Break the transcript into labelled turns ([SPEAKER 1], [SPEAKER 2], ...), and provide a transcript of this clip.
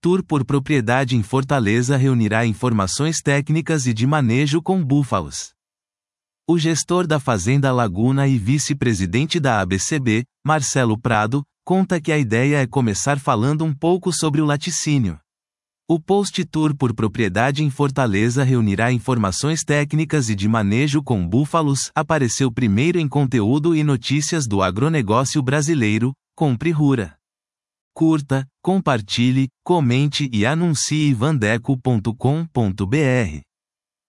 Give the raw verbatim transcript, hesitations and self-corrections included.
[SPEAKER 1] Tour por propriedade em Fortaleza reunirá informações técnicas e de manejo com búfalos. O gestor da Fazenda Laguna e vice-presidente da A B C B, Marcelo Prado, conta que a ideia é começar falando um pouco sobre o laticínio. O Post Tour por propriedade em Fortaleza reunirá informações técnicas e de manejo com búfalos, apareceu primeiro em conteúdo e notícias do agronegócio brasileiro. Compre Rura. Curta, compartilhe, comente e anuncie vandeco ponto com ponto br.